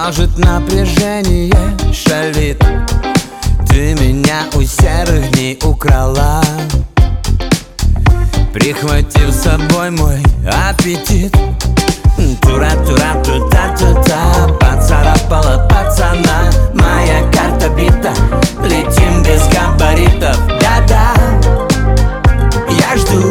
Может, напряжение шалит, ты меня у серых дней украла, прихватив с собой мой аппетит. Тура-тура-ту-та-ту-та, поцарапала пацана, моя карта бита, летим без габаритов. Да-да, я жду.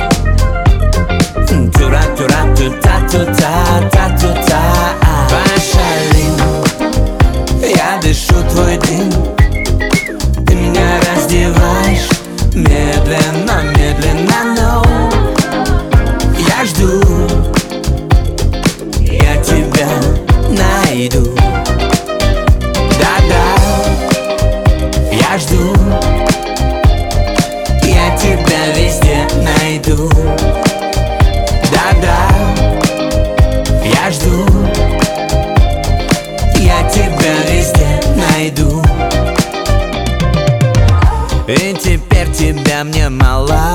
Тура-тура-ту-та-ту-та-та-ту-та. Пошалим, я дышу твой дым, ты меня раздеваешь медленно, медленно, но я жду, я тебя найду. Да-да, я жду, я тебя везде найду. Да-да, я жду, я тебя везде найду. И теперь тебя мне мало,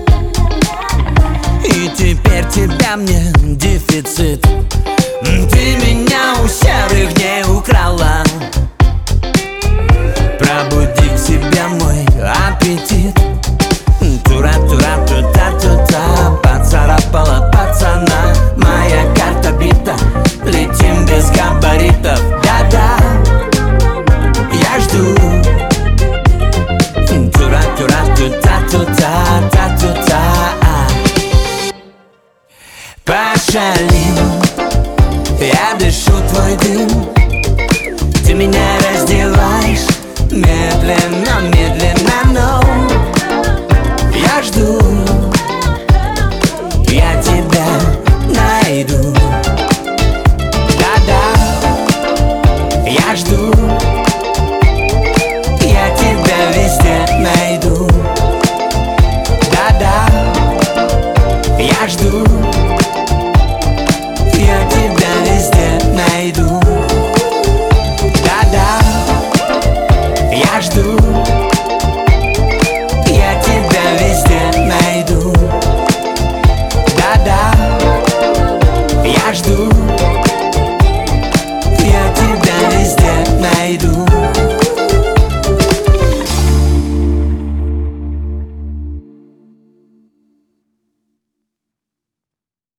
и теперь тебя мне дефицит. Ты меня у серых дней украла, пробуди к себе мой аппетит. Тура-тура-ту-та-ту-та, поцарапала пацана, моя карта бита, летим без габаритов. Да-да, я жду. Тура-тура-ту-та-ту-та-та-ту-та. Пошалим, я дышу твой дым, ты меня раздеваешь медленно, медленно, но я жду.